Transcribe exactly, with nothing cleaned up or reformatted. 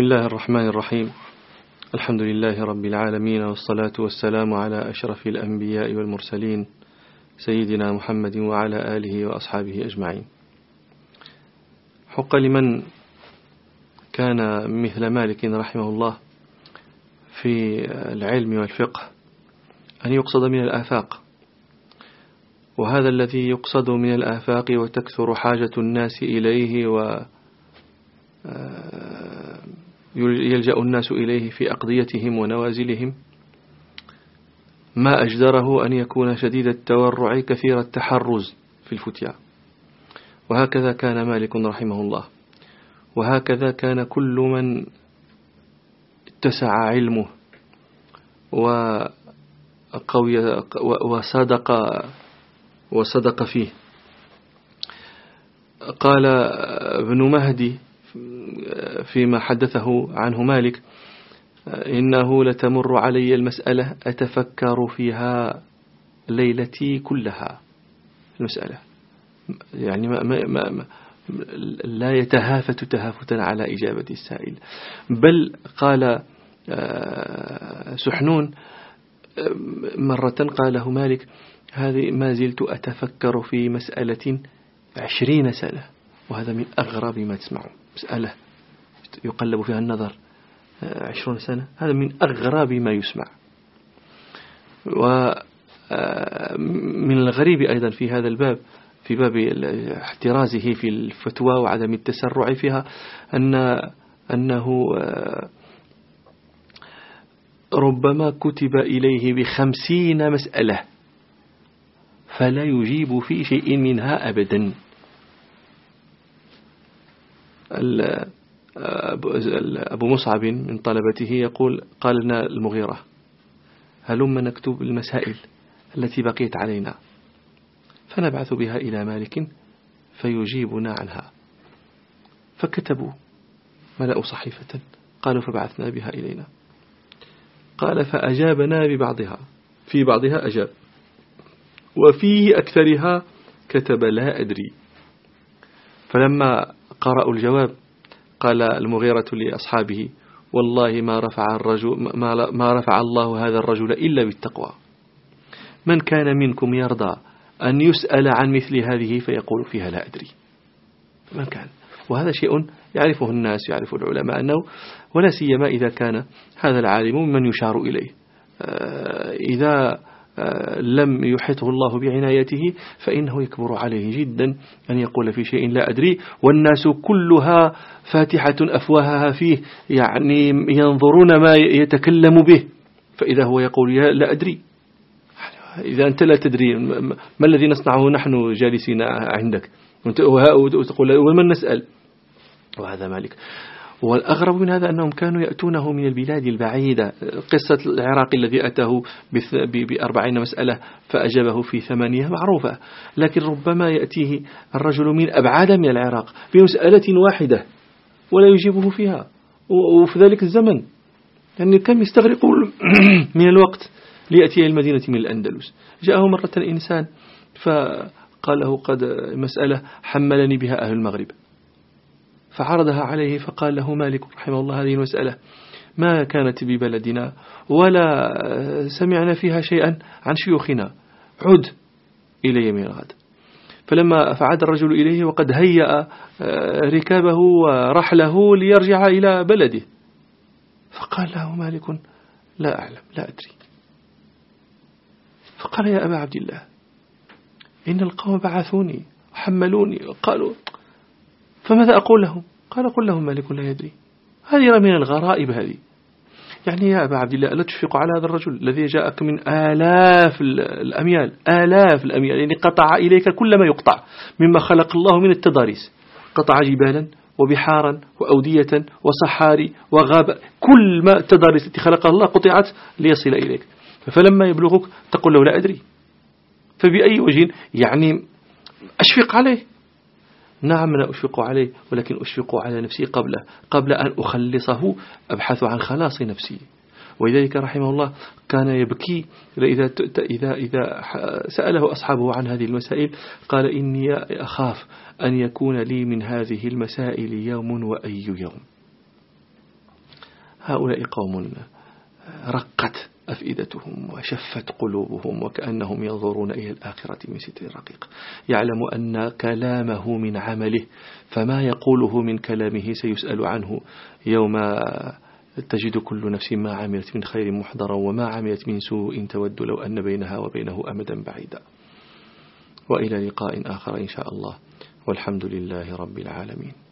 الله الرحمن الرحيم. الحمد لله رب العالمين، والصلاة والسلام على أشرف الأنبياء والمرسلين سيدنا محمد وعلى آله وأصحابه أجمعين. حق لمن كان مثل مالك رحمه الله في العلم والفقه أن يقصد من الآفاق، وهذا الذي يقصد من الآفاق وتكثر حاجة الناس إليه و يلجأ الناس إليه في أقضيتهم ونوازلهم ما أجدره أن يكون شديد التورع كثير التحرز في الفتيا. وهكذا كان مالك رحمه الله، وهكذا كان كل من اتسع علمه وقوي وصدق وصدق فيه. قال ابن مهدي فيما حدثه عنه مالك: إنه لتمر علي المسألة أتفكر فيها ليلتي كلها. المسألة يعني ما ما ما لا يتهافت تهافتا على إجابة السائل، بل قال سحنون مرة قاله مالك: هذه ما زلت أتفكر في مسألة عشرين سنة. وهذا من أغرب ما تسمعون، مسألة يقلب فيها النظر عشرون سنة، هذا من أغرب ما يسمع. ومن الغريب أيضا في هذا الباب، في باب احترازه في الفتوى وعدم التسرع فيها، أن أنه ربما كتب إليه بخمسين مسألة فلا يجيب في شيء منها أبدا. أبو مصعب من طلبته يقول: قال لنا المغيرة: هلما نكتب المسائل التي بقيت علينا فنبعث بها إلى مالك فيجيبنا عنها. فكتبوا، ملأوا صحيفة، قالوا فبعثنا بها إلينا. قال: فأجابنا ببعضها، في بعضها أجاب، وفيه أكثرها كتب لا أدري. فلما قرأوا الجواب قال المغيرة لأصحابه: والله ما رفع الرجل ما رفع الله هذا الرجل إلا بالتقوى. من كان منكم يرضى أن يسأل عن مثل هذه فيقول فيها لا أدري. من كان، وهذا شيء يعرفه الناس، يعرف العلماء أنه، ولا سيما إذا كان هذا العالم ممن يشار إليه، إذا لم يحطه الله بعنايته فإنه يكبر عليه جدا أن يقول في شيء لا أدري، والناس كلها فاتحة أفواهها فيه، يعني ينظرون ما يتكلم به، فإذا هو يقول لا أدري، إذا أنت لا تدري ما الذي نصنعه نحن جالسين عندك وتقول ومن نسأل؟ وهذا مالك. والأغرب من هذا أنهم كانوا يأتونه من البلاد البعيدة. قصة العراق الذي أتاه بأربعين مسألة فأجابه في ثمانية معروفة، لكن ربما يأتيه الرجل من أبعاد من العراق بمسألة واحدة ولا يجيبه فيها، وفي ذلك الزمن يعني كم يستغرق من الوقت ليأتي المدينة من الأندلس. جاءه مرة إنسان فقال له: قد مسألة حملني بها أهل المغرب، فعرضها عليه فقال له مالك رحمه الله: هذه المسألة ما كانت ببلدنا ولا سمعنا فيها شيئا عن شيوخنا، عد إلي من الغد. فلما فعاد الرجل إليه وقد هيأ ركابه ورحله ليرجع إلى بلده، فقال له مالك: لا أعلم، لا أدري. فقال: يا أبا عبد الله، إن القوم بعثوني وحملوني قالوا، فماذا أقول لهم؟ قال: قل لهم مالك لا يدري. هذه من الغرائب هذه. يعني يا أبا عبد الله، ألا تشفق على هذا الرجل الذي جاءك من آلاف الأميال، آلاف الأميال، يعني قطع إليك كل ما يقطع مما خلق الله من التضاريس، قطع جبالا وبحارا وأودية وصحاري وغابة، كل ما التضاريس التي خلقها الله قطعت ليصل إليك، فلما يبلغك تقول له لا أدري. فبأي وجه يعني أشفق عليه؟ نعم لا أشفق عليه، ولكن أشفق على نفسي قبله، قبل أن أخلصه أبحث عن خلاص نفسي. ولذلك رحمه الله كان يبكي إذا إذا إذا سأله أصحابه عن هذه المسائل، قال: إني أخاف أن يكون لي من هذه المسائل يوم وأي يوم. هؤلاء قوم رقت أفئدتهم وشفت قلوبهم وكأنهم ينظرون إلى الآخرة من ستر رقيق. يعلم أن كلامه من عمله، فما يقوله من كلامه سيسأل عنه يوم تجد كل نفس ما عملت من خير محضرا وما عملت من سوء تود لو أن بينها وبينه أمدا بعيدا. وإلى لقاء آخر إن شاء الله، والحمد لله رب العالمين.